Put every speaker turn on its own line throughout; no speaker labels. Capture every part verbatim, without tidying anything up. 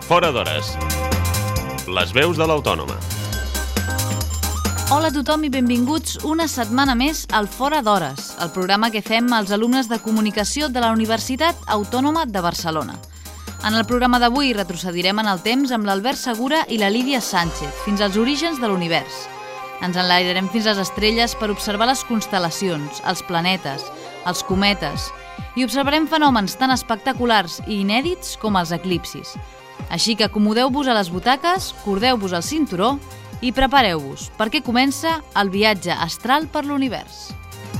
Fora d'Hores. Les veus de l'Autònoma.
Hola a tothom i benvinguts una setmana més al Fora d'Hores, el programa que fem els alumnes de Comunicació de la Universitat Autònoma de Barcelona. En el programa d'avui retrocedirem en el temps amb l'Albert Segura i la Lídia Sánchez, fins als orígens de l'univers. Ens enlairarem fins a les estrelles per observar les constel·lacions, els planetes, els cometes, i observarem fenòmens tan espectaculars i inèdits com els eclipsis. Així que acomodeu-vos a les butaques, cordeu-vos al cinturó i prepareu-vos, perquè comença el viatge astral per l'univers.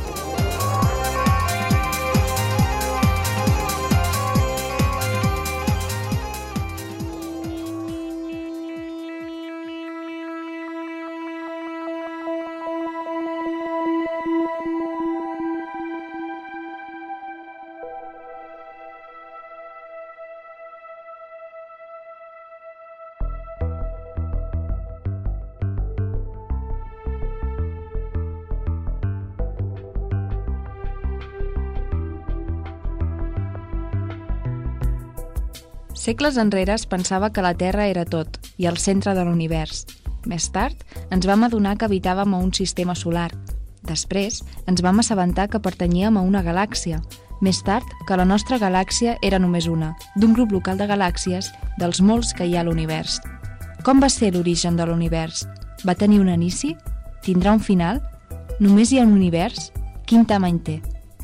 Segles enrere es pensava que la Terra era tot i el centre de l'univers. Més tard, ens vam adonar que habitàvem a un sistema solar. Després, ens vam assabentar que pertanyíem a una galàxia. Més tard, que la nostra galàxia era només una, d'un grup local de galàxies dels molts que hi ha a l'univers. Com va ser l'origen de l'univers? Va tenir un inici? Tindrà un final? Només hi ha un univers? Quin tamany té?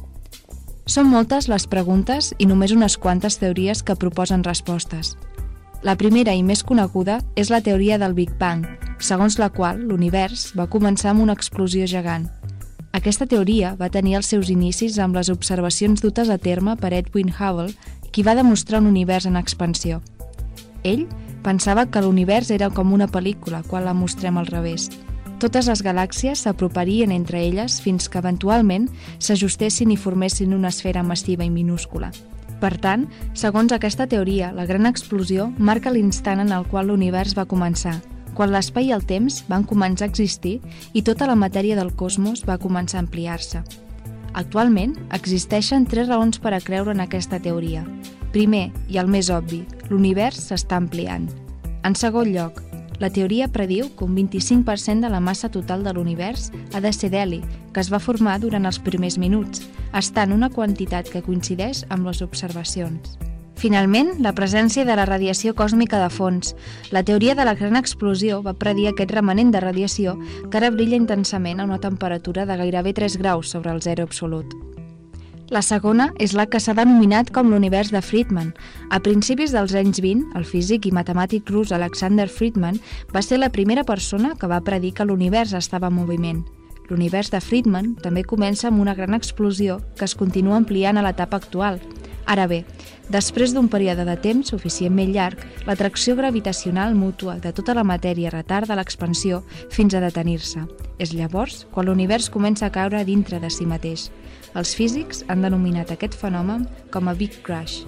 Són moltes les preguntes i només unes quantes teories que proposen respostes. La primera i més coneguda és la teoria del Big Bang, segons la qual l'univers va començar amb una explosió gegant. Aquesta teoria va tenir els seus inicis amb les observacions dutes a terme per Edwin Hubble, qui va demostrar un univers en expansió. Ell pensava que l'univers era com una pel·lícula quan la mostrem al revés. Totes les galàxies s'aproparien entre elles fins que eventualment s'ajustessin i formessin una esfera massiva i minúscula. Per tant, segons aquesta teoria, la gran explosió marca l'instant en el qual l'univers va començar, quan l'espai i el temps van començar a existir i tota la matèria del cosmos va començar a ampliar-se. Actualment, existeixen tres raons per a creure en aquesta teoria. Primer, i el més obvi, l'univers s'està ampliant. En segon lloc, la teoria prediu que un vint-i-cinc per cent de la massa total de l'univers ha de ser d'heli, que es va formar durant els primers minuts, estant una quantitat que coincideix amb les observacions. Finalment, la presència de la radiació còsmica de fons. La teoria de la gran explosió va predir aquest remanent de radiació que ara brilla intensament a una temperatura de gairebé tres graus sobre el zero absolut. La segona és la que s'ha denominat com l'univers de Friedman. A principis dels anys vint, el físic i matemàtic rus Alexander Friedman va ser la primera persona que va predir que l'univers estava en moviment. L'univers de Friedman també comença amb una gran explosió que es continua ampliant a l'etapa actual. Ara bé, després d'un període de temps suficientment llarg, l'atracció gravitacional mútua de tota la matèria retarda l'expansió fins a detenir-se. És llavors quan l'univers comença a caure dintre de si mateix. Els físics han denominat aquest fenomen com a Big Crash.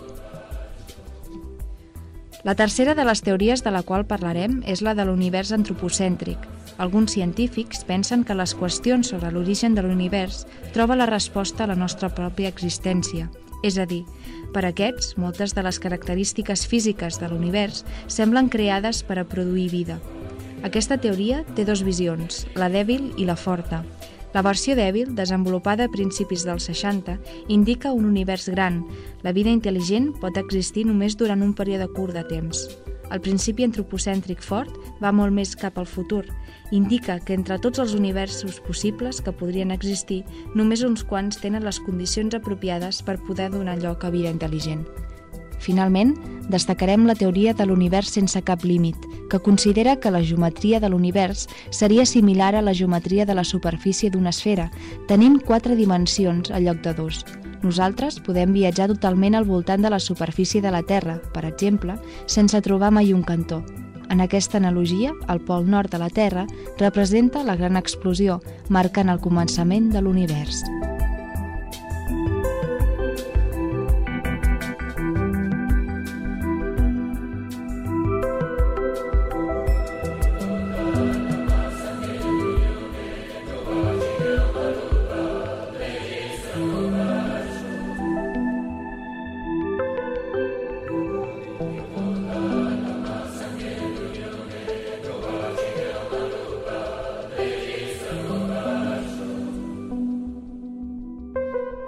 La tercera de les teories de la qual parlarem és la de l'univers antropocèntric. Alguns científics pensen que les qüestions sobre l'origen de l'univers troben la resposta a la nostra pròpia existència. És a dir, per aquests, moltes de les característiques físiques de l'univers semblen creades per a produir vida. Aquesta teoria té dues visions, la dèbil i la forta. La versió dèbil, desenvolupada a principis dels seixanta, indica un univers gran. La vida intel·ligent pot existir només durant un període curt de temps. El principi antropocèntric fort va molt més cap al futur. Indica que entre tots els universos possibles que podrien existir, només uns quants tenen les condicions apropiades per poder donar lloc a vida intel·ligent. Finalment, destacarem la teoria de l'univers sense cap límit, que considera que la geometria de l'univers seria similar a la geometria de la superfície d'una esfera, tenint quatre dimensions en lloc de dos. Nosaltres podem viatjar totalment al voltant de la superfície de la Terra, per exemple, sense trobar mai un cantó. En aquesta analogia, el pol nord de la Terra representa la gran explosió, marcant el començament de l'univers.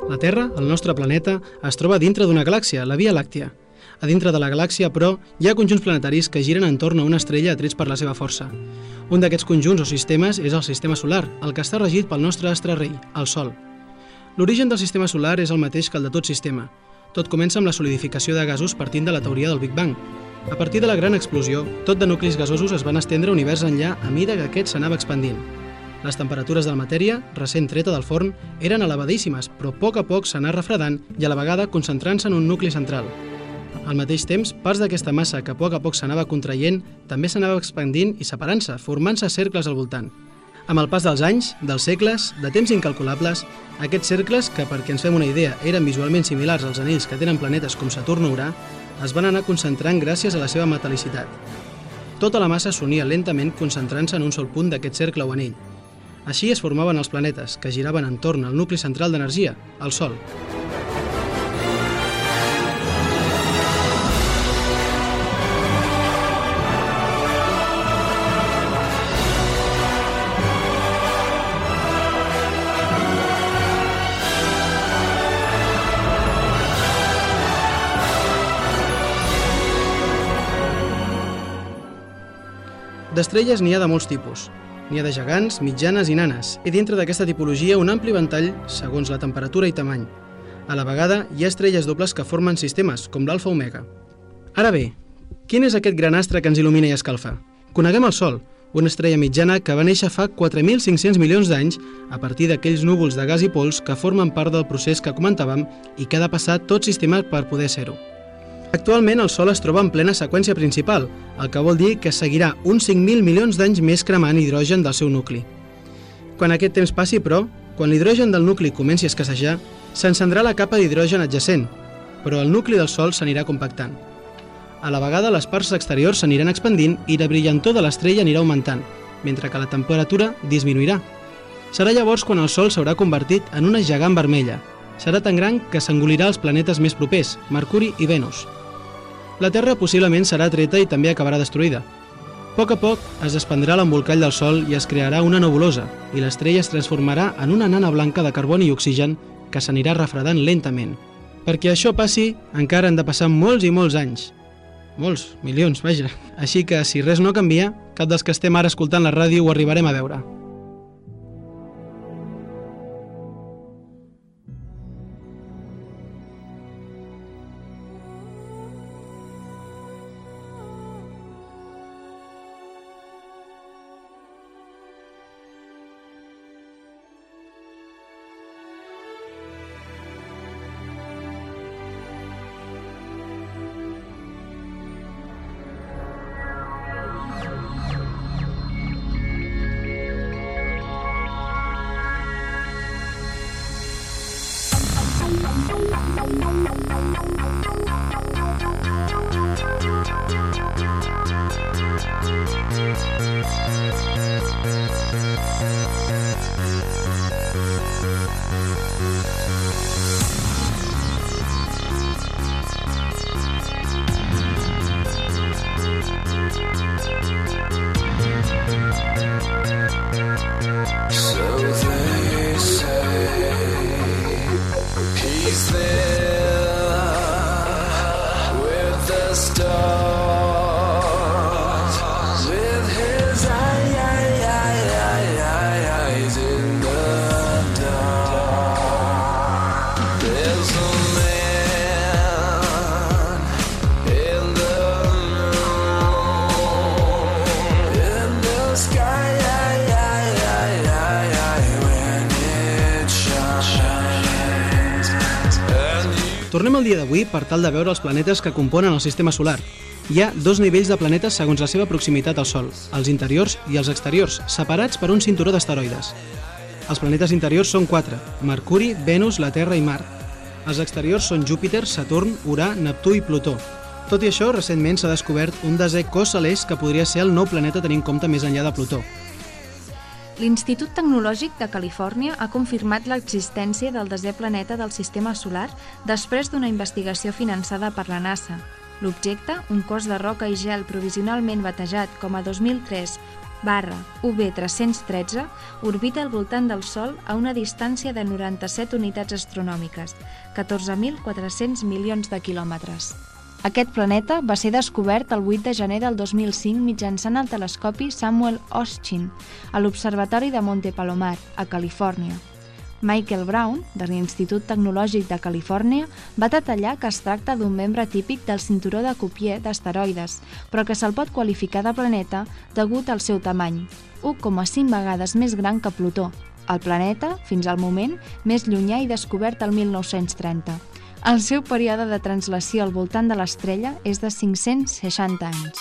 La Terra, el nostre planeta, es troba dintre d'una galàxia, la Via Làctia. A dintre de la galàxia, però, hi ha conjunts planetaris que giren entorn a una estrella atrets per la seva força. Un d'aquests conjunts o sistemes és el sistema solar, el que està regit pel nostre astre rei, el Sol. L'origen del sistema solar és el mateix que el de tot sistema. Tot comença amb la solidificació de gasos partint de la teoria del Big Bang. A partir de la gran explosió, tot de nuclis gasosos es van estendre univers enllà a mida que aquest s'anava expandint. Les temperatures de la matèria, recent treta del forn, eren elevadíssimes, però a poc a poc s'anà refredant i a la vegada concentrant-se en un nucli central. Al mateix temps, parts d'aquesta massa que a poc a poc s'anava contraient també s'anava expandint i separant-se, formant-se cercles al voltant. Amb el pas dels anys, dels segles, de temps incalculables, aquests cercles, que perquè ens fem una idea eren visualment similars als anells que tenen planetes com Saturn o Urà, es van anar concentrant gràcies a la seva metal·licitat. Tota la massa s'unia lentament concentrant-se en un sol punt d'aquest cercle o anell. Així es formaven els planetes, que giraven entorn al nucli central d'energia, el Sol. D'estrelles n'hi ha de molts tipus. N'hi ha de gegants, mitjanes i nanes, i dintre d'aquesta tipologia un ampli ventall segons la temperatura i tamany. A la vegada, hi ha estrelles dobles que formen sistemes, com l'Alfa Omega. Ara bé, quin és aquest gran astre que ens il·lumina i escalfa? Coneguem el Sol, una estrella mitjana que va néixer fa quatre mil cinc-cents milions d'anys a partir d'aquells núvols de gas i pols que formen part del procés que comentàvem i que ha de passar tot sistema per poder ser-ho. Actualment el Sol es troba en plena seqüència principal, el que vol dir que seguirà uns cinc mil milions d'anys més cremant hidrogen del seu nucli. Quan aquest temps passi, però, quan l'hidrogen del nucli comenci a escassejar, s'encendrà la capa d'hidrogen adjacent, però el nucli del Sol s'anirà compactant. A la vegada, les parts exteriors s'aniran expandint i la brillantor de l'estrella anirà augmentant, mentre que la temperatura disminuirà. Serà llavors quan el Sol s'haurà convertit en una gegant vermella. Serà tan gran que s'engolirà els planetes més propers, Mercuri i Venus. La Terra possiblement serà atreta i també acabarà destruïda. A poc a poc es desprendrà l'embolcall del Sol i es crearà una nebulosa, i l'estrella es transformarà en una nana blanca de carboni i oxigen que s'anirà refredant lentament. Perquè això passi, encara han de passar molts i molts anys. Molts, milions, vaja. Així que, si res no canvia, cap dels que estem ara escoltant la ràdio ho arribarem a veure. Tornem al dia d'avui per tal de veure els planetes que componen el sistema solar. Hi ha dos nivells de planetes segons la seva proximitat al Sol, els interiors i els exteriors, separats per un cinturó d'asteroides. Els planetes interiors són quatre: Mercuri, Venus, la Terra i Mart. Els exteriors són Júpiter, Saturn, Urà, Neptú i Plutó. Tot i això, recentment s'ha descobert un desè cos celest que podria ser el nou planeta tenint en compte més enllà de Plutó.
L'Institut Tecnològic de Califòrnia ha confirmat l'existència del desè planeta del sistema solar després d'una investigació finançada per la NASA. L'objecte, un cos de roca i gel provisionalment batejat com a dos mil tres barra U B tres-cents tretze orbita al voltant del Sol a una distància de noranta-set unitats astronòmiques, catorze mil quatre-cents milions de quilòmetres. Aquest planeta va ser descobert el vuit de gener del dos mil cinc mitjançant el telescopi Samuel Oschin a l'Observatori de Monte Palomar, a Califòrnia. Michael Brown, de l'Institut Tecnològic de Califòrnia, va detallar que es tracta d'un membre típic del cinturó de Cuvier d'asteroides, però que se'l pot qualificar de planeta degut al seu tamany, u coma cinc vegades més gran que Plutó, el planeta, fins al moment, més llunyà i descobert el mil nou-cents trenta. El seu període de translació al voltant de l'estrella és de cinc-cents seixanta anys.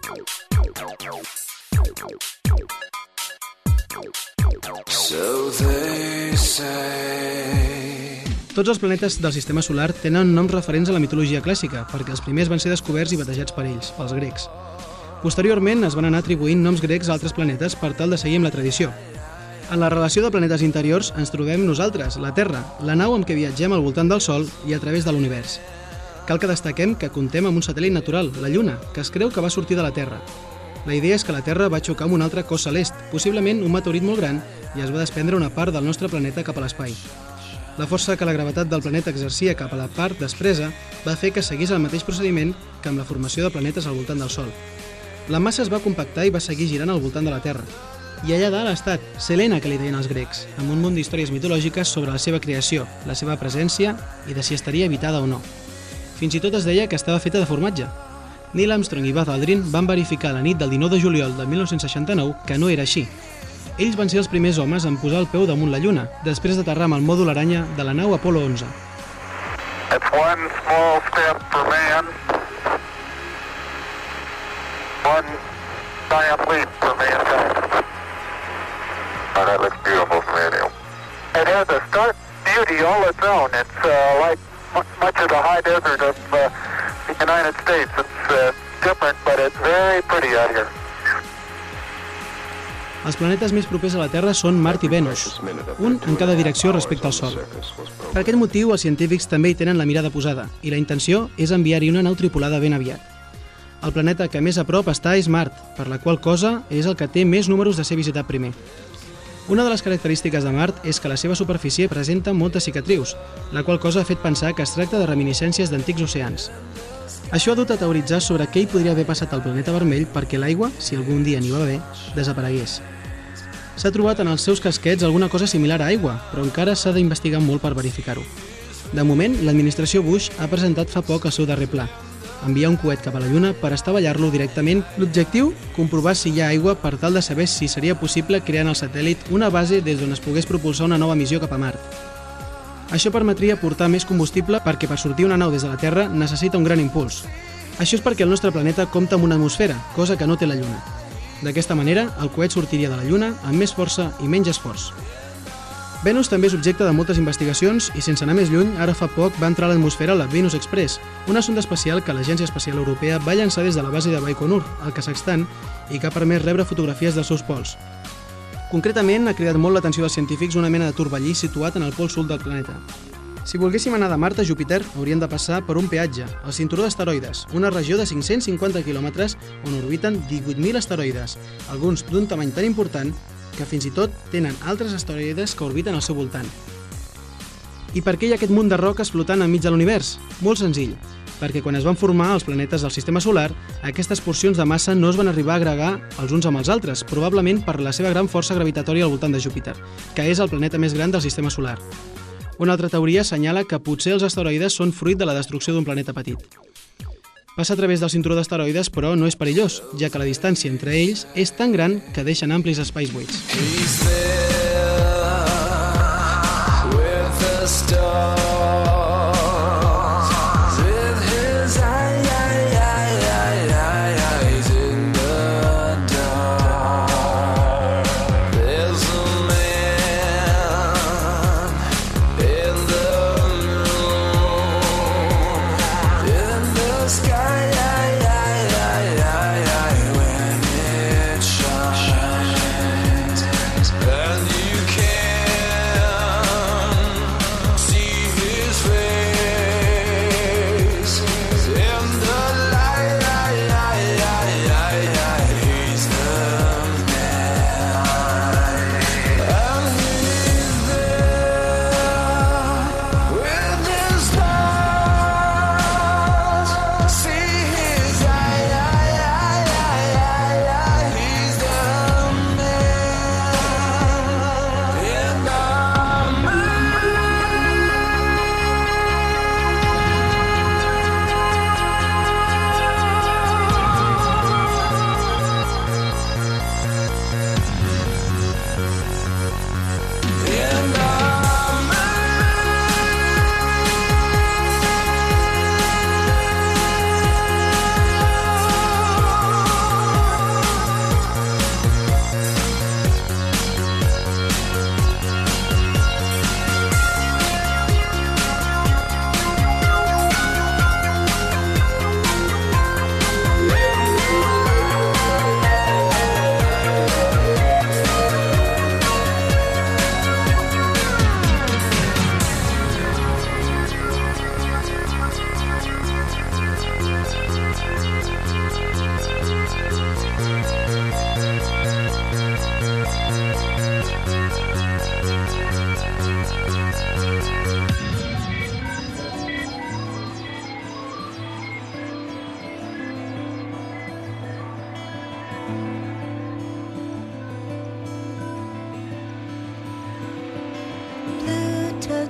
So they say...
Tots els planetes del sistema solar tenen noms referents a la mitologia clàssica, perquè els primers van ser descoberts i batejats per ells, pels grecs. Posteriorment es van anar atribuint noms grecs a altres planetes per tal de seguir amb la tradició. En la relació de planetes interiors ens trobem nosaltres, la Terra, la nau amb què viatgem al voltant del Sol i a través de l'univers. Cal que destaquem que comptem amb un satèl·lit natural, la Lluna, que es creu que va sortir de la Terra. La idea és que la Terra va xocar amb un altre cos celest, possiblement un meteorit molt gran, i es va desprendre una part del nostre planeta cap a l'espai. La força que la gravetat del planeta exercia cap a la part despresa va fer que seguís el mateix procediment que amb la formació de planetes al voltant del Sol. La massa es va compactar i va seguir girant al voltant de la Terra. I allà dalt ha estat Selene, que li deien els grecs, amb un munt d'històries mitològiques sobre la seva creació, la seva presència i de si estaria habitada o no. Fins i tot es deia que estava feta de formatge. Neil Armstrong i Buzz Aldrin van verificar la nit del dinou de juliol de mil nou-cents seixanta-nou que no era així. Ells van ser els primers homes en posar el peu damunt la Lluna, després d'aterrar amb el mòdul aranya de la nau Apollo onze.
It's one small step for man, one giant leap for mankind. Oh, that looks beautiful from here, Neil. It has a stark beauty all its own. It's uh, like much of the high desert of uh, the United States. It's uh, different, but it's very pretty out here.
Els planetes més propers a la Terra són Mart i Venus, un en cada direcció respecte al Sol. Per aquest motiu, els científics també hi tenen la mirada posada, i la intenció és enviar-hi una nau tripulada ben aviat. El planeta que més a prop està és Mart, per la qual cosa és el que té més números de ser visitat primer. Una de les característiques de Mart és que la seva superfície presenta moltes cicatrius, la qual cosa ha fet pensar que es tracta de reminiscències d'antics oceans. Això ha dut a teoritzar sobre què hi podria haver passat al planeta vermell perquè l'aigua, si algun dia n'hi va haver, desaparegués. S'ha trobat en els seus casquets alguna cosa similar a aigua, però encara s'ha d'investigar molt per verificar-ho. De moment, l'administració Bush ha presentat fa poc el seu darrer pla, enviar un coet cap a la Lluna per estavellar-lo directament. L'objectiu, comprovar si hi ha aigua per tal de saber si seria possible crear en el satèl·lit una base des d'on es pogués propulsar una nova missió cap a Mart. Això permetria portar més combustible perquè per sortir una nau des de la Terra necessita un gran impuls. Això és perquè el nostre planeta compta amb una atmosfera, cosa que no té la Lluna. D'aquesta manera, el coet sortiria de la Lluna amb més força i menys esforç. Venus també és objecte de moltes investigacions i, sense anar més lluny, ara fa poc va entrar a l'atmosfera la Venus Express, una sonda espacial que l'Agència Espacial Europea va llançar des de la base de Baikonur, al Kazakhstan, i que ha permès rebre fotografies dels seus pols. Concretament, ha cridat molt l'atenció dels científics una mena de torbellí situat en el pol sud del planeta. Si volguéssim anar de Mart a Júpiter, hauríem de passar per un peatge, el cinturó d'asteroides, una regió de cinc-cents cinquanta quilòmetres on orbiten divuit mil asteroides, alguns d'un tamany tan important que fins i tot tenen altres asteroides que orbiten al seu voltant. I per què hi ha aquest munt de roques flotant enmig de l'univers? Molt senzill, perquè quan es van formar els planetes del sistema solar, aquestes porcions de massa no es van arribar a agregar els uns amb els altres, probablement per la seva gran força gravitatòria al voltant de Júpiter, que és el planeta més gran del sistema solar. Una altra teoria assenyala que potser els asteroides són fruit de la destrucció d'un planeta petit. Passa a través del cinturó d'asteroides, però no és perillós, ja que la distància entre ells és tan gran que deixen amplis espais buits.
And you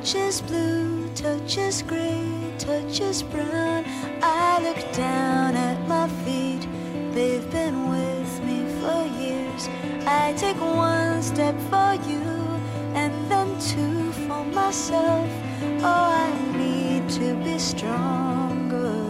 touches blue, touches gray, touches brown. I look down at my feet, they've been with me for years. I take one step for you, and then two for myself. Oh, I need to be stronger.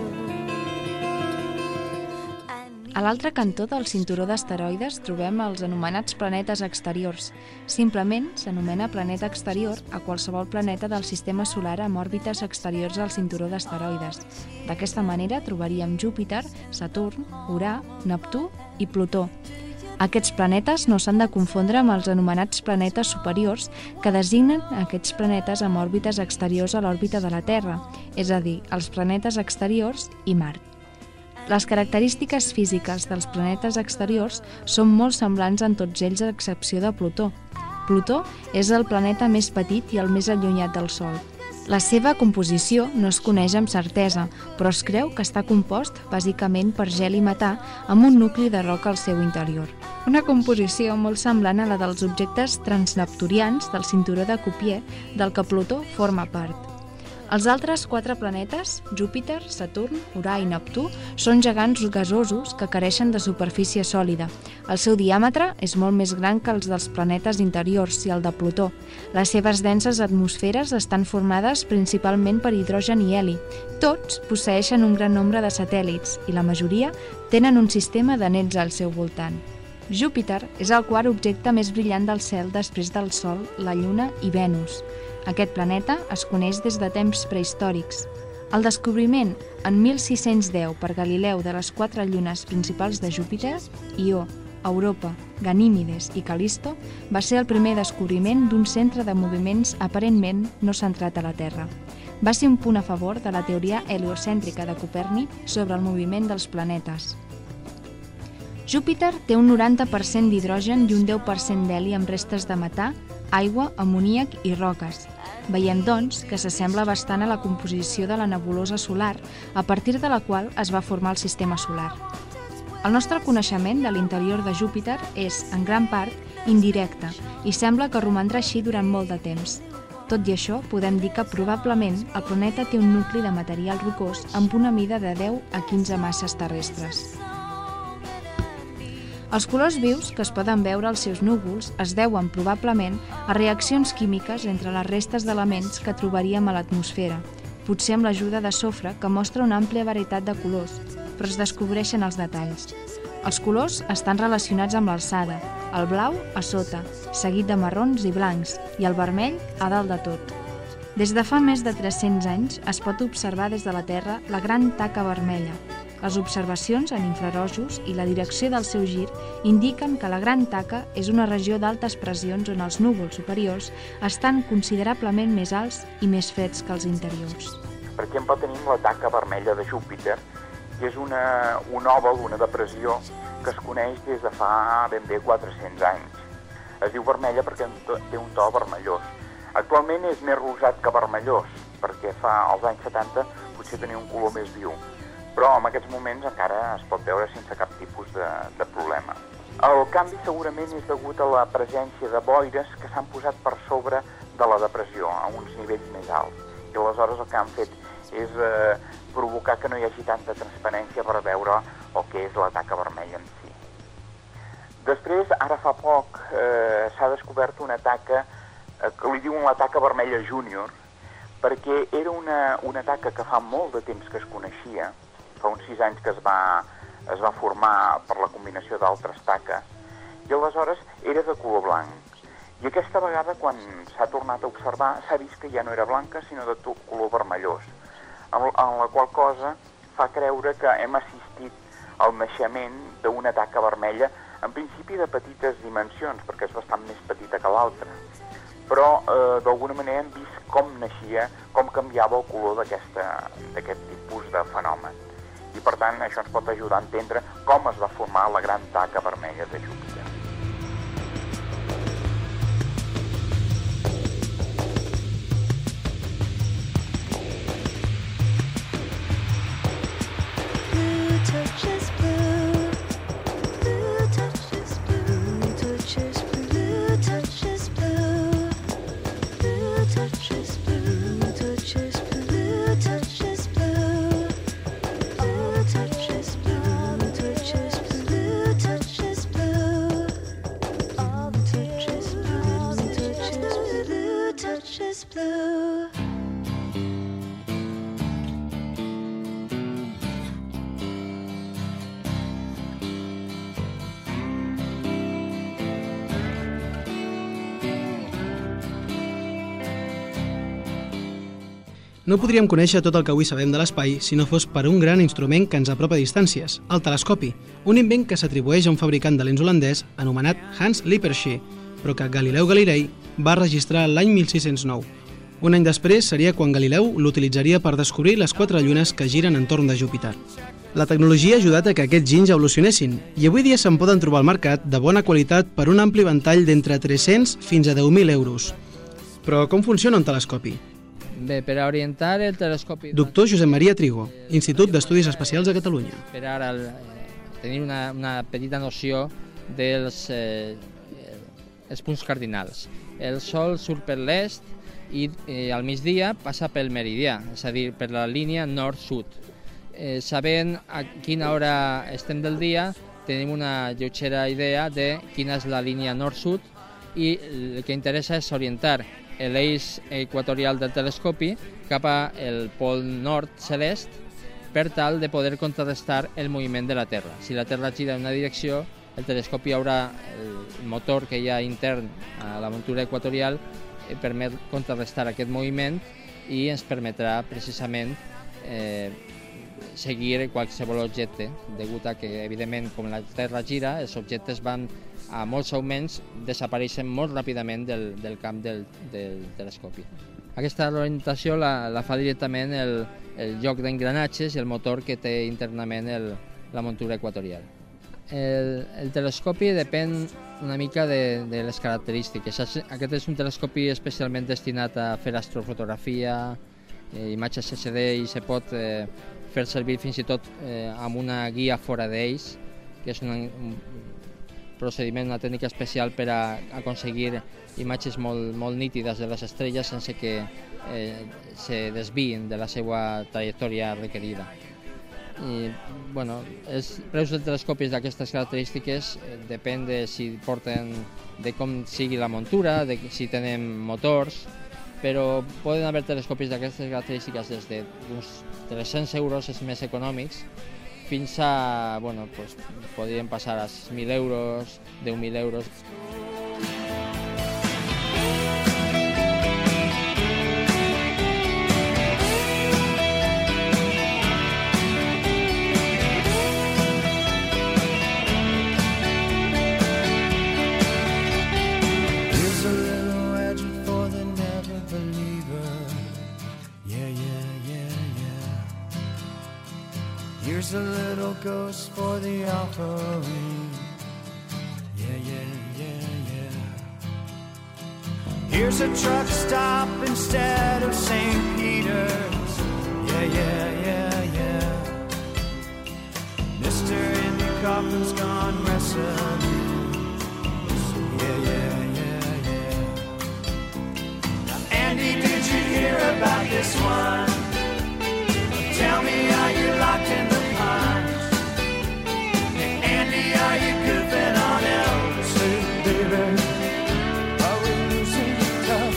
A l'altre cantó del cinturó d'asteroides trobem els anomenats planetes exteriors. Simplement s'anomena planeta exterior a qualsevol planeta del sistema solar amb òrbites exteriors al cinturó d'asteroides. D'aquesta manera trobaríem Júpiter, Saturn, Urà, Neptú i Plutó. Aquests planetes no s'han de confondre amb els anomenats planetes superiors, que designen aquests planetes amb òrbites exteriors a l'òrbita de la Terra, és a dir, els planetes exteriors i Mart. Les característiques físiques dels planetes exteriors són molt semblants en tots ells a excepció de Plutó. Plutó és el planeta més petit i el més allunyat del Sol. La seva composició no es coneix amb certesa, però es creu que està compost bàsicament per gel i metà amb un nucli de roca al seu interior. Una composició molt semblant a la dels objectes transneptunians del cinturó de Cuvier, del que Plutó forma part. Els altres quatre planetes, Júpiter, Saturn, Urà i Neptú, són gegants gasosos que careixen de superfície sòlida. El seu diàmetre és molt més gran que els dels planetes interiors i el de Plutó. Les seves denses atmosferes estan formades principalment per hidrogen i heli. Tots posseeixen un gran nombre de satèl·lits i la majoria tenen un sistema d'anells al seu voltant. Júpiter és el quart objecte més brillant del cel després del Sol, la Lluna i Venus. Aquest planeta es coneix des de temps prehistòrics. El descobriment en mil sis-cents deu per Galileu de les quatre llunes principals de Júpiter, Ió, Europa, Ganímedes i Cal·listo, va ser el primer descobriment d'un centre de moviments aparentment no centrat a la Terra. Va ser un punt a favor de la teoria heliocèntrica de Copèrnic sobre el moviment dels planetes. Júpiter té un noranta per cent d'hidrogen i un deu per cent d'heli amb restes de metà, aigua, amoníac i roques. Veiem, doncs, que s'assembla bastant a la composició de la nebulosa solar, a partir de la qual es va formar el sistema solar. El nostre coneixement de l'interior de Júpiter és, en gran part, indirecte i sembla que romandrà així durant molt de temps. Tot i això, podem dir que probablement el planeta té un nucli de material rocós amb una mida de deu a quinze masses terrestres. Els colors vius que es poden veure als seus núvols es deuen probablement a reaccions químiques entre les restes d'elements que trobaríem a l'atmosfera, potser amb l'ajuda de sofre que mostra una àmplia varietat de colors, però es descobreixen els detalls. Els colors estan relacionats amb l'alçada, el blau a sota, seguit de marrons i blancs, i el vermell a dalt de tot. Des de fa més de tres-cents anys es pot observar des de la Terra la gran taca vermella. Les observacions en infrarojos i la direcció del seu gir indiquen que la Gran Taca és una regió d'altes pressions on els núvols superiors estan considerablement més alts i més freds que els interiors.
Per exemple, tenim la taca vermella de Júpiter, que és una, un òval, una depressió, que es coneix des de fa ben bé quatre-cents anys. Es diu vermella perquè té un to vermellós. Actualment és més rosat que vermellós, perquè fa als anys setanta potser tenia un color més viu. Però en aquests moments encara es pot veure sense cap tipus de, de problema. El canvi segurament és degut a la presència de boires que s'han posat per sobre de la depressió, a uns nivells més alts. I aleshores el que han fet és eh, provocar que no hi hagi tanta transparència per veure el que és la taca vermella en si. Després, ara fa poc, eh, s'ha descobert una taca eh, que li diuen la taca vermella júnior, perquè era una, una taca que fa molt de temps que es coneixia, fa uns sis anys que es va, es va formar per la combinació d'altres taques, i aleshores era de color blanc. I aquesta vegada, quan s'ha tornat a observar, s'ha vist que ja no era blanca, sinó de color vermellós, en la qual cosa fa creure que hem assistit al naixement d'una taca vermella, en principi de petites dimensions, perquè és bastant més petita que l'altra. Però, eh, d'alguna manera, hem vist com naixia, com canviava el color d'aquest tipus de fenomen. I, per tant, això ens pot ajudar a entendre com es va formar la gran taca vermella de Júpiter.
Blue touches blue, blue touches blue, touches blue, touches blue, blue touches is blue.
No podríem conèixer tot el que avui sabem de l'espai si no fos per un gran instrument que ens apropa a distàncies, el telescopi, un invent que s'atribueix a un fabricant de lents holandès anomenat Hans Lippershey, però que Galileu Galilei va registrar l'any mil sis-cents nou. Un any després seria quan Galileu l'utilitzaria per descobrir les quatre llunes que giren entorn de Júpiter. La tecnologia ha ajudat a que aquests ginys evolucionessin i avui dia se'n poden trobar al mercat de bona qualitat per un ampli ventall d'entre tres-cents fins a deu mil euros. Però com funciona un telescopi?
Bé, per a orientar el telescopi...
Doctor Josep Maria Trigo, Institut d'Estudis Espacials de Catalunya.
Per ara eh, tenir una, una petita noció dels eh, els punts cardinals. El Sol surt per l'est i eh, al migdia passa pel meridià, és a dir, per la línia nord-sud. Eh, sabent a quina hora estem del dia, tenim una lleugera idea de quina és la línia nord-sud i el que interessa és orientar l'eix equatorial del telescopi cap al pol nord celest per tal de poder contrarrestar el moviment de la Terra. Si la Terra gira en una direcció, el telescopi haurà el motor que hi ha intern a la muntura equatorial eh, permet contrarrestar aquest moviment i ens permetrà precisament eh, seguir qualsevol objecte, degut a que, evidentment, com la Terra gira, els objectes van a molts augments desapareixen molt ràpidament del, del camp del, del telescopi. Aquesta orientació la, la fa directament el, el joc d'engranatges i el motor que té internament el, la muntura equatorial. El, el telescopi depèn una mica de, de les característiques. Aquest és un telescopi especialment destinat a fer astrofotografia, eh, imatges S D i se pot eh, fer servir fins i tot eh, amb una guia fora d'ells, que és una, un procediment, una tècnica especial per a aconseguir imatges molt, molt nítides de les estrelles sense que eh, se desviïn de la seva trajectòria requerida. I, bueno, els preus dels telescopis d'aquestes característiques eh, depèn de si porten, de com sigui la muntura, de si tenen motors, però poden haver telescopis d'aquestes característiques des d'uns tres-cents euros, els més econòmics, fins a, bueno, pues, podrien passar a mil euros, deu mil euros.
Here's a little legend for the never believer. Yeah, yeah, yeah, yeah. Here's a little ghost for the offering. Yeah, yeah, yeah, yeah. Here's a truck stop instead of Saint Peter's. Yeah, yeah, yeah, yeah. Mister Andy Kaufman's gone wrestling. Yeah, yeah, yeah, yeah. Now, Andy, did you hear about this one? Tell me, are you locked in the pines? Hey, Andy, are you goofing on Elvis? Hey, baby, are we losing tough?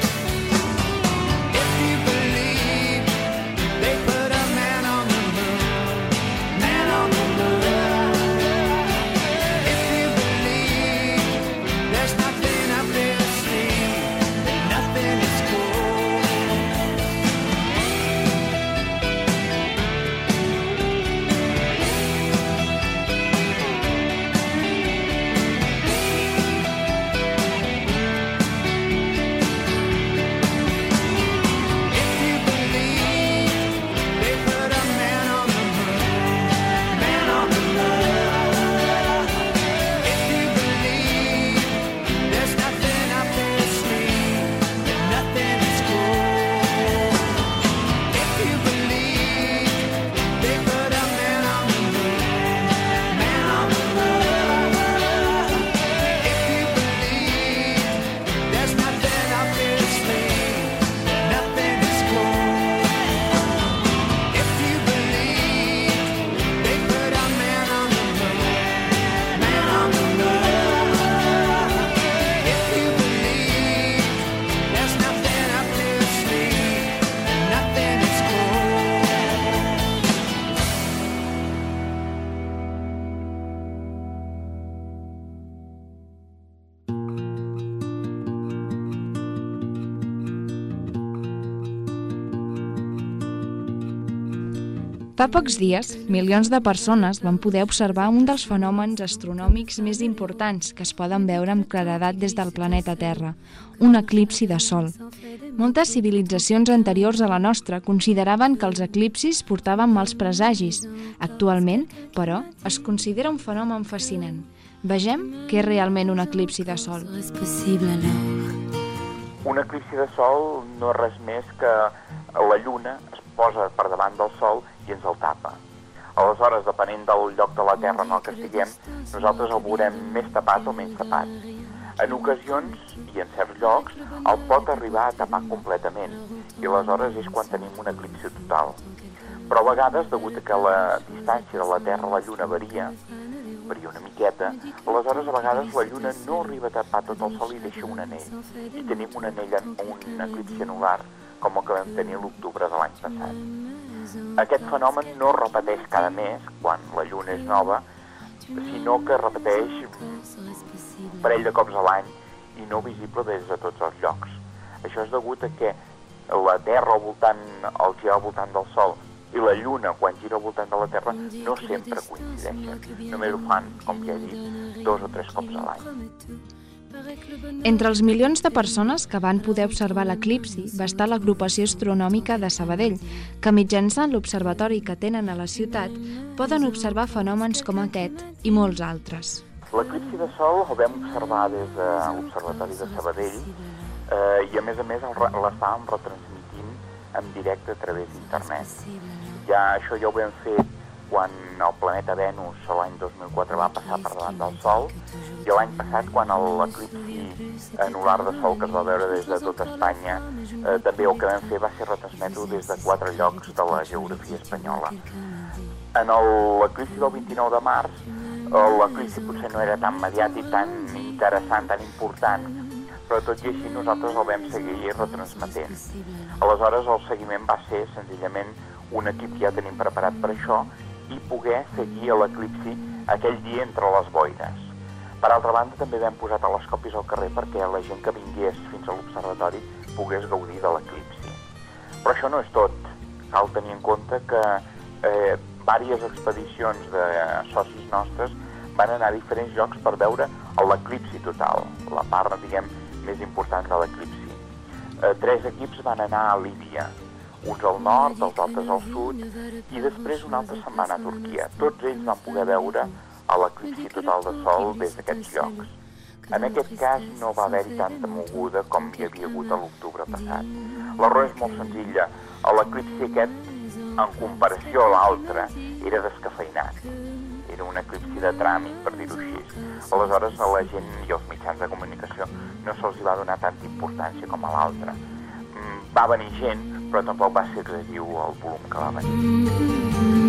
If you believe they put a man on the moon, man on the moon. If you believe there's nothing up their sleeve, then nothing is cool.
Fa pocs dies, milions de persones van poder observar un dels fenòmens astronòmics més importants que es poden veure amb claredat des del planeta Terra, un eclipsi de Sol. Moltes civilitzacions anteriors a la nostra consideraven que els eclipsis portaven mals presagis. Actualment, però, es considera un fenomen fascinant. Vegem què és realment un eclipsi de Sol.
Un eclipsi de Sol no és res més que la Lluna es posa per davant del Sol i ens el tapa. Aleshores, depenent del lloc de la Terra en el que estiguem, nosaltres el veurem més tapat o menys tapat. En ocasions, i en certs llocs, el pot arribar a tapar completament, i aleshores és quan tenim un eclipsi total. Però a vegades, degut a que la distància de la Terra a la Lluna varia, varia una miqueta, aleshores a vegades la Lluna no arriba a tapar tot el Sol i deixa un anell. I tenim un anell, un eclipsi anular, com el que vam tenir l'octubre de l'any passat. Aquest fenomen no es repeteix cada mes, quan la Lluna és nova, sinó que es repeteix un parell de cops a l'any i no visible des de tots els llocs. Això és degut a que la Terra al voltant, el gira al voltant del Sol i la Lluna, quan gira al voltant de la Terra, no sempre coincideixen. Només ho fan, com ja he dit, dos o tres cops a l'any.
Entre els milions de persones que van poder observar l'eclipsi va estar l'agrupació astronòmica de Sabadell, que mitjançant l'observatori que tenen a la ciutat poden observar fenòmens com aquest i molts altres.
L'eclipsi de Sol el vam observar des de l'Observatori de Sabadell eh, i a més a més l'estàvem retransmitint en directe a través d'internet. Ja, això ja ho vam fer quan el planeta Venus l'any dos mil quatre va passar per davant del Sol i l'any passat quan l'eclipsi anular de Sol que es va veure des de tot Espanya eh, també el que vam fer va ser retransmetre-ho des de quatre llocs de la geografia espanyola. En l'eclipsi del vint-i-nou de març l'eclipsi potser no era tan mediàtic, tan interessant, tan important, però tot i així nosaltres el vam seguir retransmetent. Aleshores el seguiment va ser senzillament un equip que ja tenim preparat per això i poder seguir l'eclipsi aquell dia entre les boires. Per altra banda, també vam posar telescopis al carrer perquè la gent que vingués fins a l'observatori pogués gaudir de l'eclipsi. Però això no és tot. Cal tenir en compte que eh, diverses expedicions de socis nostres van anar a diferents llocs per veure l'eclipsi total, la part, diguem, més important de l'eclipsi. Eh, tres equips van anar a Líbia, uns al nord, els altres al sud, i després un altre se'n va anar a Turquia. Tots ells van poder veure l'eclipsi total de Sol des d'aquests llocs. En aquest cas no va haver-hi tanta moguda com hi havia hagut a l'octubre passat. La raó és molt senzilla. L'eclipsi aquest, en comparació a l'altre, era descafeinat. Era un eclipsi de tràmit, per dir-ho així. Aleshores, a la gent i als mitjans de comunicació no se'ls va donar tanta importància com a l'altre. Va venir gent, però tampoc va ser excessiu el volum que va venir.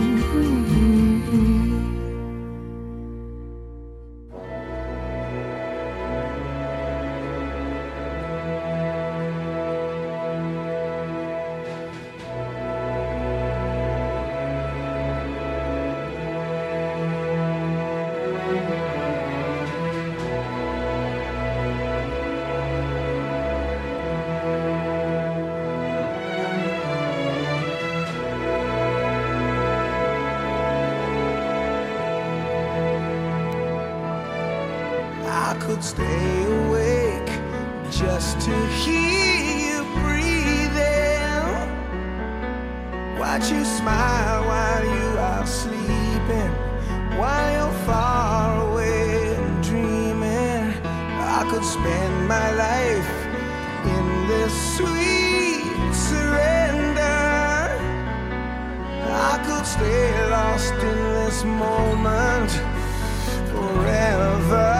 I could stay awake just to hear you breathing, watch you smile while you are sleeping, while you're far away and dreaming. I could spend my life in this sweet surrender. I could stay lost in this moment forever.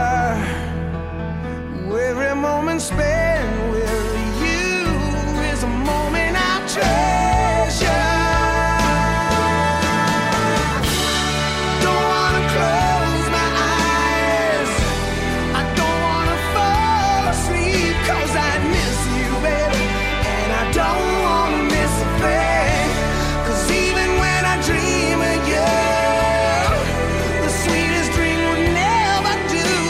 Every moment spent with you is a moment I treasure. Don't wanna close my eyes, I don't wanna fall asleep, 'cause I miss you, baby, and I don't wanna miss a thing. 'Cause even when I dream of you, the sweetest dream would never do.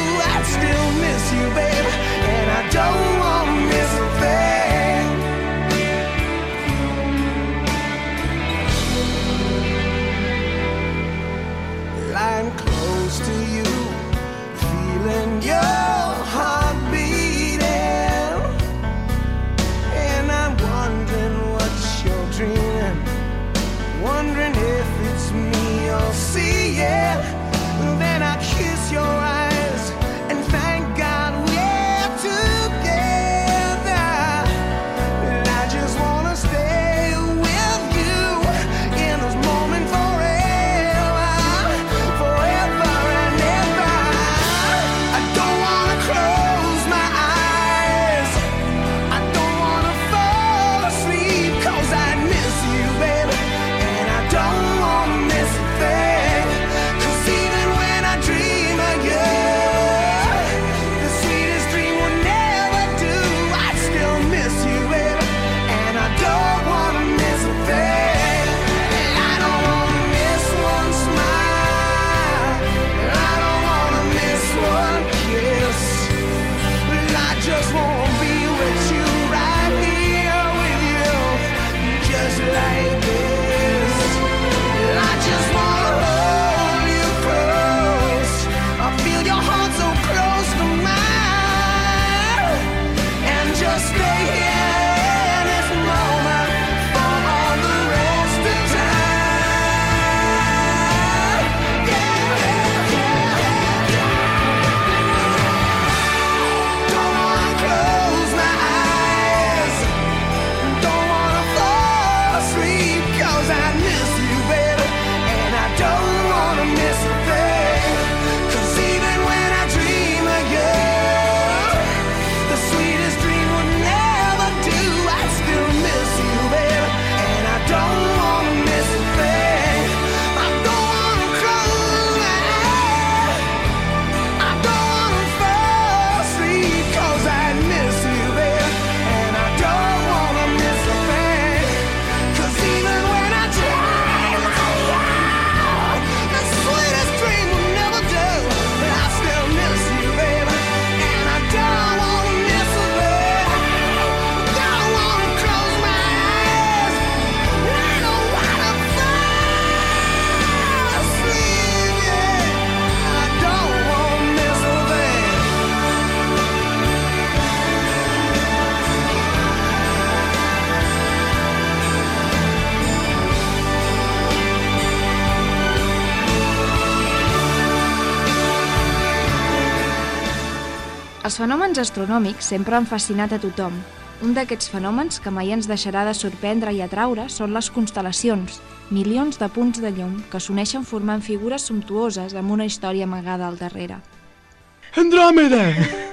Els fenòmens astronòmics sempre han fascinat a tothom. Un d'aquests fenòmens que mai ens deixarà de sorprendre i atraure són les constel·lacions, milions de punts de llum que s'uneixen formant figures sumptuoses amb una història amagada al darrere.
Andròmeda!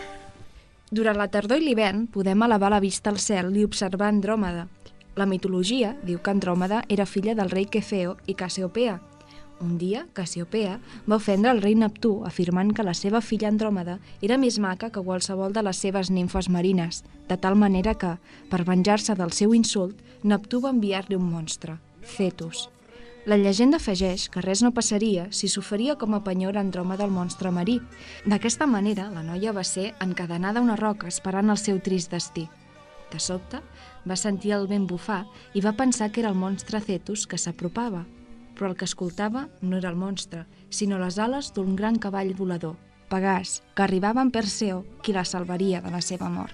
Durant la tardor i l'hivern podem elevar la vista al cel i observar Andròmeda. La mitologia diu que Andròmeda era filla del rei Quefeo i Cassiopea. Un dia, Cassiopea va ofendre el rei Neptú afirmant que la seva filla Andròmeda era més maca que qualsevol de les seves nimfes marines, de tal manera que, per venjar-se del seu insult, Neptú va enviar-li un monstre, Cetus. La llegenda afegeix que res no passaria si s'oferia com a penyor Andròmeda al monstre marí. D'aquesta manera, la noia va ser encadenada a una roca esperant el seu trist destí. De sobte, va sentir el vent bufar i va pensar que era el monstre Cetus que s'apropava. Però el que escoltava no era el monstre, sinó les ales d'un gran cavall volador, Pegàs, que arribava amb Perseo, qui la salvaria de la seva mort.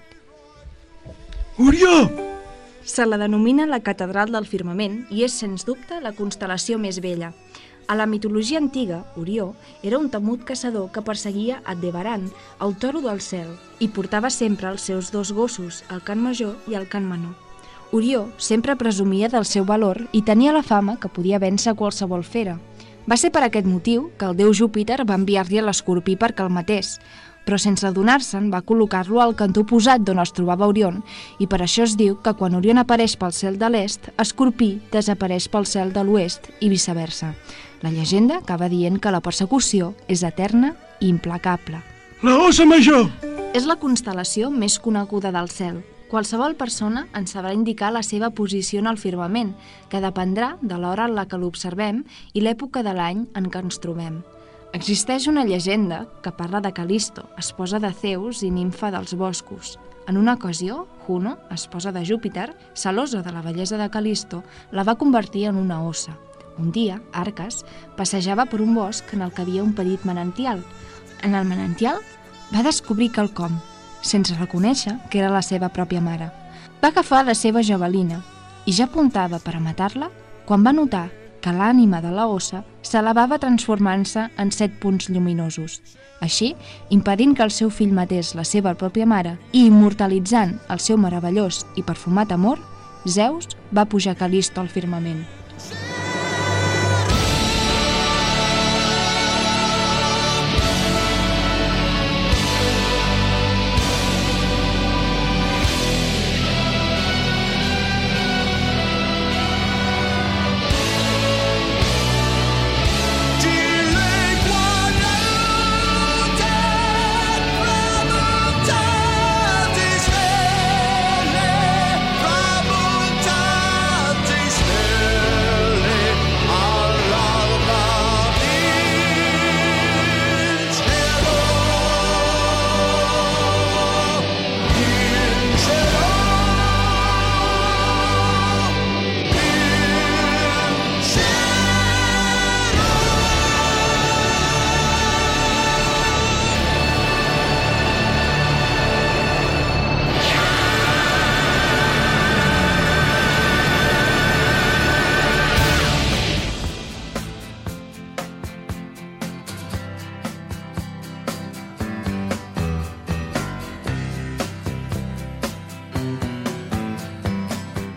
Orió!
Se la denomina la catedral del firmament i és, sens dubte, la constel·lació més vella. A la mitologia antiga, Orió era un temut caçador que perseguia Aldebaran, el toro del cel, i portava sempre els seus dos gossos, el can major i el can menor. Orió sempre presumia del seu valor i tenia la fama que podia vèncer qualsevol fera. Va ser per aquest motiu que el déu Júpiter va enviar-li a l'escorpí perquè el matés, però sense adonar-se'n va col·locar-lo al cantó oposat d'on es trobava Orion, i per això es diu que quan Orion apareix pel cel de l'est, Escorpí desapareix pel cel de l'oest i viceversa. La llegenda acaba dient que la persecució és eterna i implacable.
La Ossa Major!
És la constel·lació més coneguda del cel. Qualsevol persona ens sabrà indicar la seva posició en el firmament, que dependrà de l'hora en la que l'observem i l'època de l'any en què ens trobem. Existeix una llegenda que parla de Calisto, esposa de Zeus i nimfa dels boscos. En una ocasió, Juno, esposa de Júpiter, celosa de la bellesa de Calisto, la va convertir en una ossa. Un dia, Arcas passejava per un bosc en el que havia un petit manantial. En el manantial va descobrir quelcom, sense reconèixer que era la seva pròpia mare. Va agafar la seva javelina i ja apuntava per a matar-la quan va notar que l'ànima de la ossa s'elevava transformant-se en set punts lluminosos. Així, impedint que el seu fill matés la seva pròpia mare i immortalitzant el seu meravellós i perfumat amor, Zeus va pujar Calisto al firmament.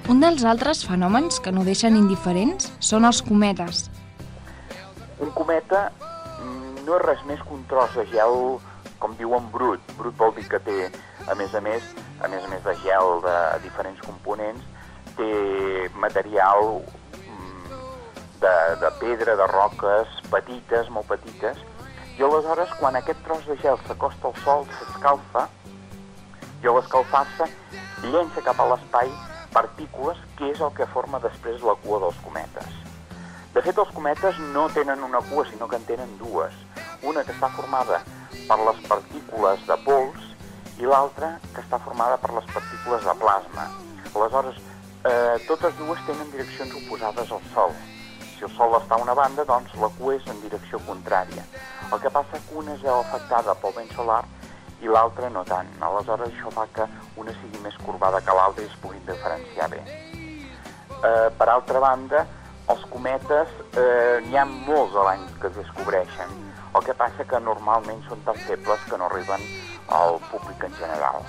Un dels altres fenòmens que no deixen indiferents són els cometes.
Un cometa no és res més que un tros de gel, com diuen, brut. Brut vol dir que té, a més a més, a més a més de gel de diferents components, té material de, de pedra, de roques petites, molt petites, i aleshores quan aquest tros de gel s'acosta al sol, s'escalfa, i a l'escalfar-se llença cap a l'espai partícules, que és el que forma després la cua dels cometes. De fet, els cometes no tenen una cua, sinó que en tenen dues. Una que està formada per les partícules de pols i l'altra que està formada per les partícules de plasma. Aleshores, eh, totes dues tenen direccions oposades al Sol. Si el Sol està a una banda, doncs la cua és en direcció contrària. El que passa que una és afectada pel vent solar i l'altra no tant. Aleshores, això fa que una sigui més corbada que l'altra i es puguin diferenciar bé. Eh, per altra banda, els cometes eh, n'hi ha molts a l'any que es descobreixen. El que passa que normalment són tan febles que no arriben al públic en general.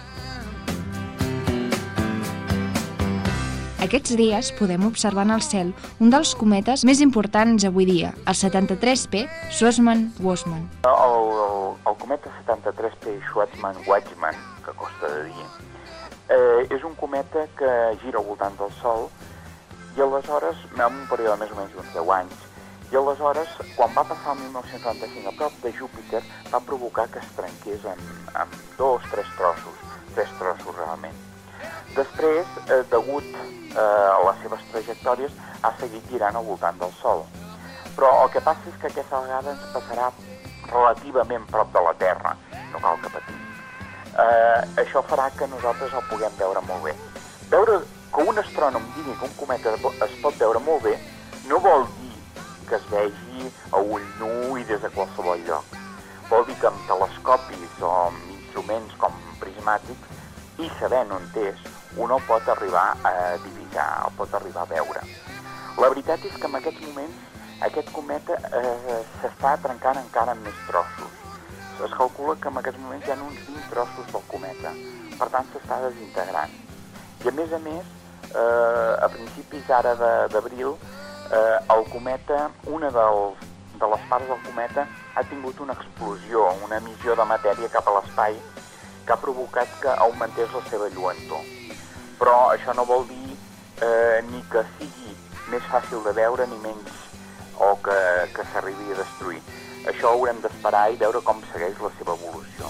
Aquests dies podem observar en el cel un dels cometes més importants avui dia, el setanta-tres P Schwarzmann-Waxman.
El, el, el cometa setanta-tres P Schwarzmann-Waxman, que costa de dir, eh, és un cometa que gira al voltant del Sol i aleshores, en un període més o menys d'uns deu anys, i aleshores, quan va passar el mil nou-cents noranta-cinc a prop de Júpiter, va provocar que es trenqués en, en dos, tres trossos, tres trossos realment. Després, eh, degut eh, a les seves trajectòries, ha seguit girant al voltant del Sol. Però el que passa és que aquesta vegada ens passarà relativament prop de la Terra, no cal que patim. Eh, això farà que nosaltres el puguem veure molt bé. Veure que un astrònom digui que un cometa es pot veure molt bé no vol dir que es vegi a ull nu i des de qualsevol lloc. Vol dir que amb telescopis o amb instruments com prismàtics i sabent on és, un el pot arribar a divisar, el pot arribar a veure. La veritat és que en aquests moments aquest cometa eh, s'està trencant encara en més trossos. Es calcula que en aquests moments hi ha uns vint trossos del cometa, per tant s'està desintegrant. I a més a més, eh, a principis ara d'abril, eh, el cometa, una dels, de les parts del cometa ha tingut una explosió, una emissió de matèria cap a l'espai que ha provocat que augmentés la seva lluentor. Però això no vol dir eh, ni que sigui més fàcil de veure ni menys o que, que s'arribi a destruir. Això haurem d'esperar i veure com segueix la seva evolució.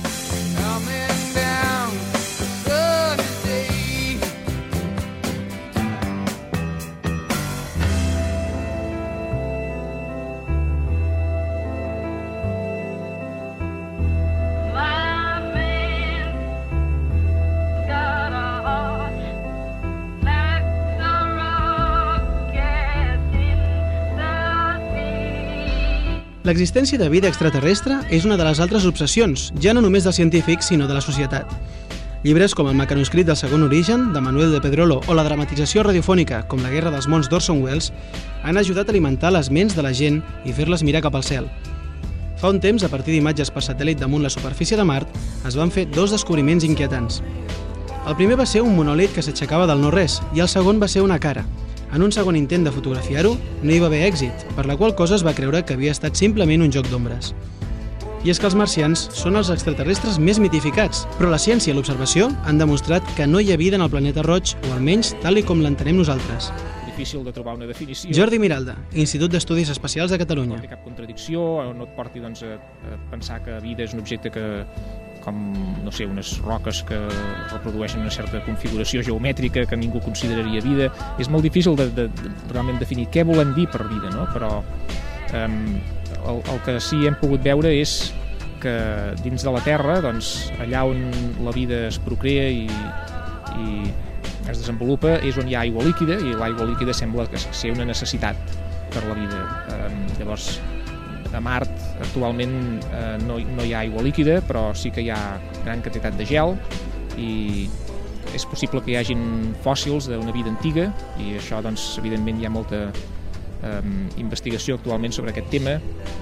L'existència de vida extraterrestre és una de les altres obsessions, ja no només dels científics, sinó de la societat. Llibres com el mecanoscrit del segon origen, de Manuel de Pedrolo, o la dramatització radiofònica, com La guerra dels mons d'Orson Welles, han ajudat a alimentar les ments de la gent i fer-les mirar cap al cel. Fa un temps, a partir d'imatges per satèl·lit damunt la superfície de Mart, es van fer dos descobriments inquietants. El primer va ser un monòlit que s'aixecava del no-res, i el segon va ser una cara. En un segon intent de fotografiar-ho, no hi va haver èxit, per la qual cosa es va creure que havia estat simplement un joc d'ombres. I és que els marcians són els extraterrestres més mitificats, però la ciència i l'observació han demostrat que no hi ha vida en el planeta roig, o almenys tal i com l'entenem nosaltres.
Difícil de trobar una definició.
Jordi Miralda, Institut d'Estudis Espacials de Catalunya.
No té cap contradicció, no et porti doncs, a, a pensar que vida és un objecte que, com, no sé, unes roques que reprodueixen una certa configuració geomètrica que ningú consideraria vida. És molt difícil de, de, de realment definir què volem dir per vida, no? Però um, el, el que sí hem pogut veure és que dins de la Terra, doncs, allà on la vida es procrea i, i es desenvolupa, és on hi ha aigua líquida, i l'aigua líquida sembla que ser una necessitat per la vida. Um, llavors, a Mart actualment eh, no, no hi ha aigua líquida, però sí que hi ha gran quantitat de gel i és possible que hi hagin fòssils d'una vida antiga i això, doncs, evidentment hi ha molta eh, investigació actualment sobre aquest tema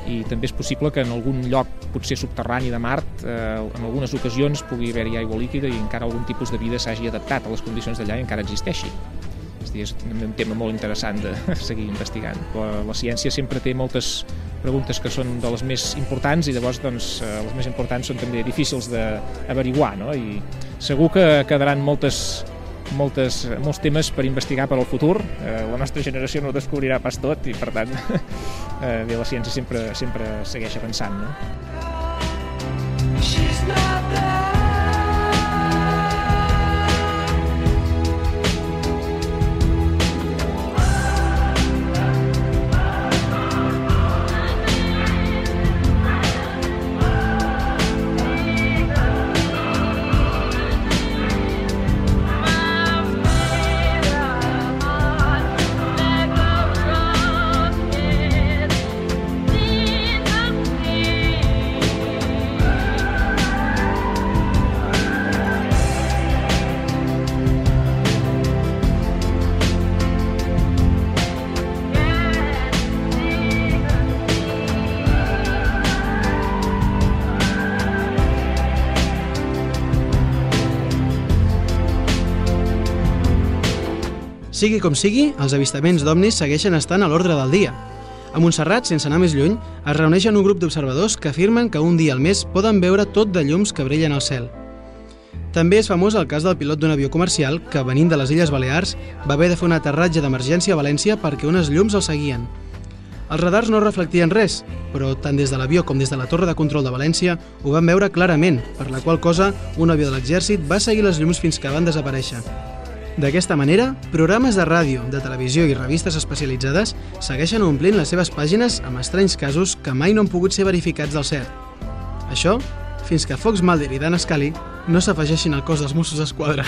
i també és possible que en algun lloc potser subterrani de Mart eh, en algunes ocasions pugui haver-hi aigua líquida i encara algun tipus de vida s'hagi adaptat a les condicions d'allà i encara existeixi. És dir, és un tema molt interessant de seguir investigant. La, la ciència sempre té moltes preguntes que són de les més importants i llavors doncs, les més importants són també difícils d'averiguar, no? I segur que quedaran moltes, moltes, molts temes per investigar per al futur. Eh, la nostra generació no ho descobrirà pas tot i per tant eh, bé, la ciència sempre, sempre segueix avançant, no? She's not there.
Sigui com sigui, els avistaments d'ovnis segueixen estant a l'ordre del dia. A Montserrat, sense anar més lluny, es reuneixen un grup d'observadors que afirmen que un dia al mes poden veure tot de llums que brillen al cel. També és famós el cas del pilot d'un avió comercial que, venint de les Illes Balears, va haver de fer un aterratge d'emergència a València perquè unes llums el seguien. Els radars no reflectien res, però tant des de l'avió com des de la torre de control de València ho van veure clarament, per la qual cosa un avió de l'exèrcit va seguir les llums fins que van desaparèixer. D'aquesta manera, programes de ràdio, de televisió i revistes especialitzades segueixen omplint les seves pàgines amb estranys casos que mai no han pogut ser verificats del cert. Això, fins que Fox Mulder i Dan Scully no s'afegeixin al cos dels Mossos d'Esquadra.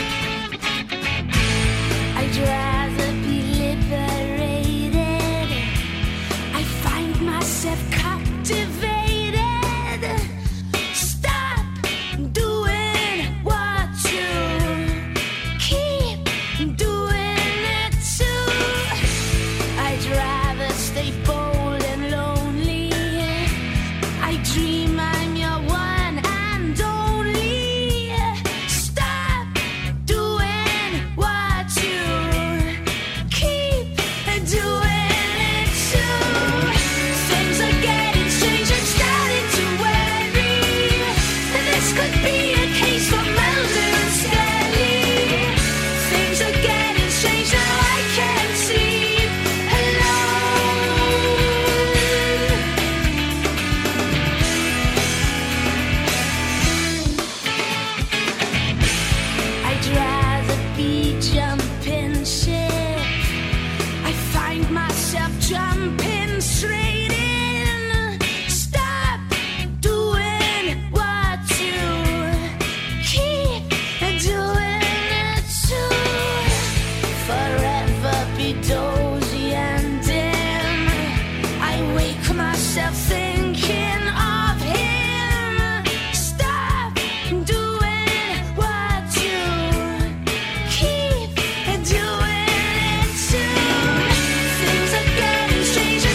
Stranger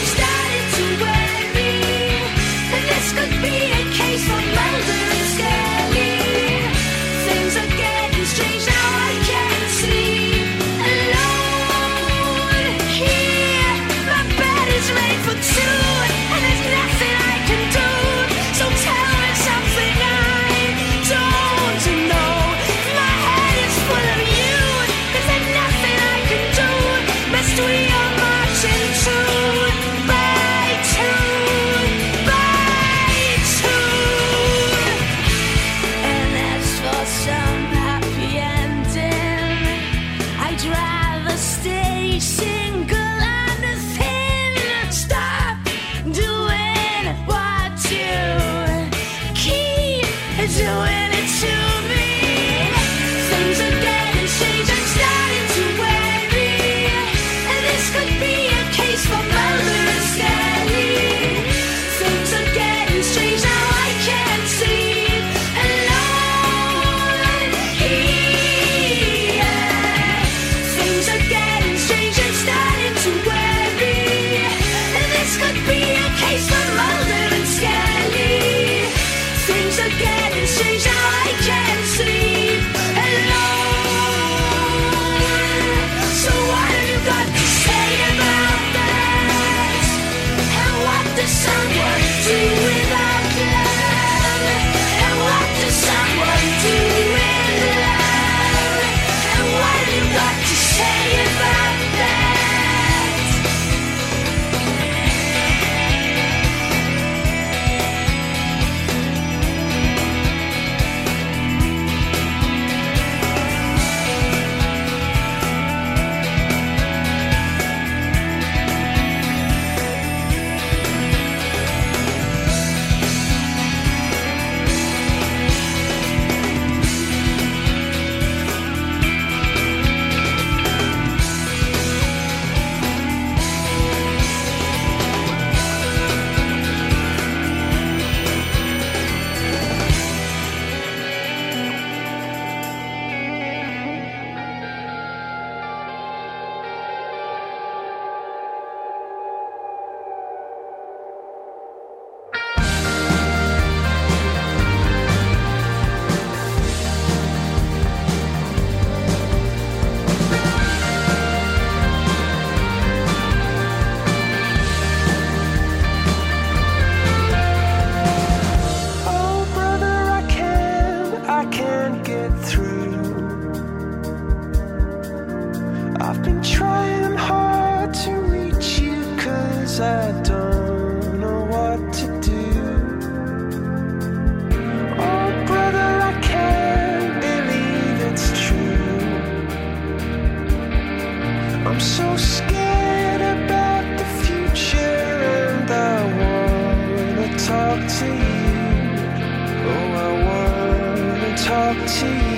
I've been trying hard to reach you, 'cause I don't know what to do. Oh brother, I can't believe it's true. I'm so scared about the future, and I wanna talk to you. Oh, I wanna talk to you.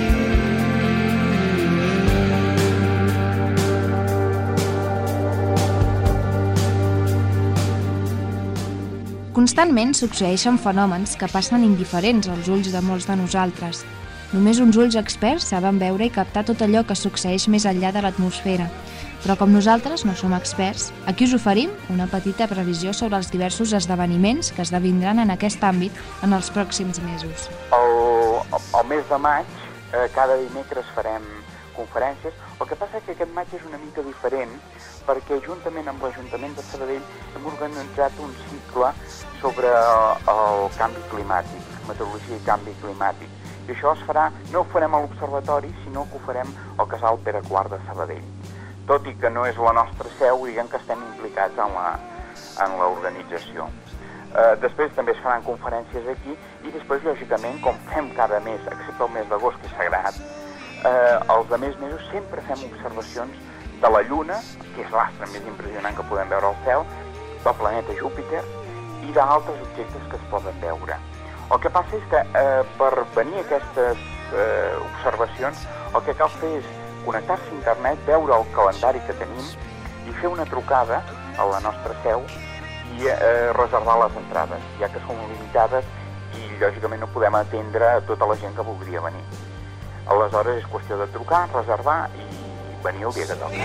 Constantment succeeixen fenòmens que passen indiferents als ulls de molts de nosaltres. Només uns ulls experts saben veure i captar tot allò que succeeix més enllà de l'atmosfera. Però com nosaltres no som experts, aquí us oferim una petita previsió sobre els diversos esdeveniments que esdevindran en aquest àmbit en els pròxims mesos.
El, el mes de maig, eh, cada dimecres farem conferències. El que passa és que aquest maig és una mica diferent perquè juntament amb l'Ajuntament de Sabadell hem organitzat un cicle sobre el canvi climàtic, meteorologia i canvi climàtic. I això es farà, no ho farem a l'Observatori, sinó que ho farem al Casal Pere quart de Sabadell. Tot i que no és la nostra seu, diguem que estem implicats en la, en l'organització. Eh, després també es faran conferències aquí i després, lògicament, com fem cada mes, excepte el mes d'agost, que és sagrat, eh, els de més mesos sempre fem observacions de la Lluna, que és l'astre més impressionant que podem veure al cel, del planeta Júpiter i d'altres objectes que es poden veure. El que passa és que eh, per venir a aquestes eh, observacions el que cal fer és connectar-se a internet, veure el calendari que tenim i fer una trucada a la nostra seu i eh, reservar les entrades, ja que són limitades i lògicament no podem atendre a tota la gent que voldria venir. Aleshores és qüestió de trucar, reservar i venir el dia que toca.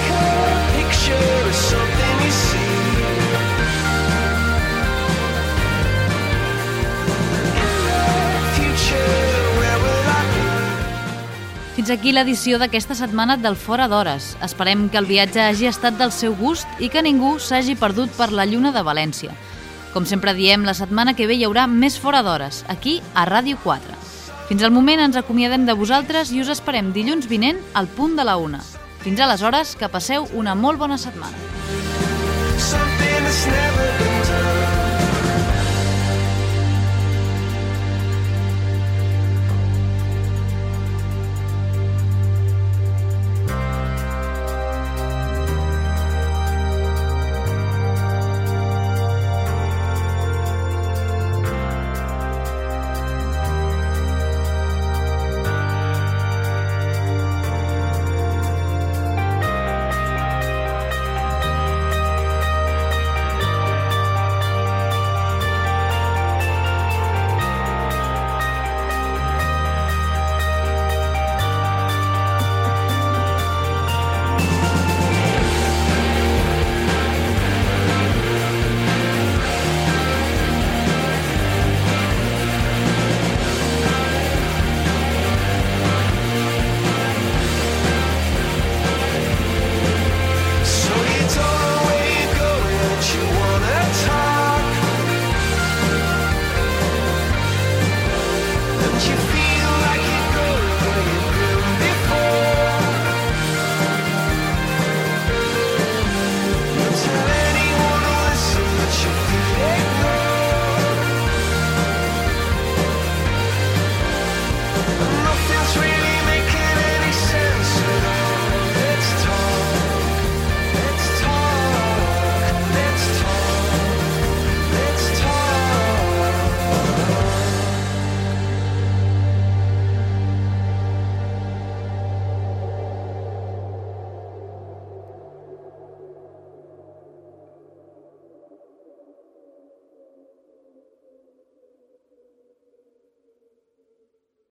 Fins aquí l'edició d'aquesta setmana del Fora d'Hores. Esperem que el viatge hagi estat del seu gust i que ningú s'hagi perdut per la Lluna de València. Com sempre diem, la setmana que ve hi haurà més Fora d'Hores, aquí a Ràdio quatre. Fins al moment ens acomiadem de vosaltres i us esperem dilluns vinent al punt de la una. Fins aleshores, que passeu una molt bona setmana.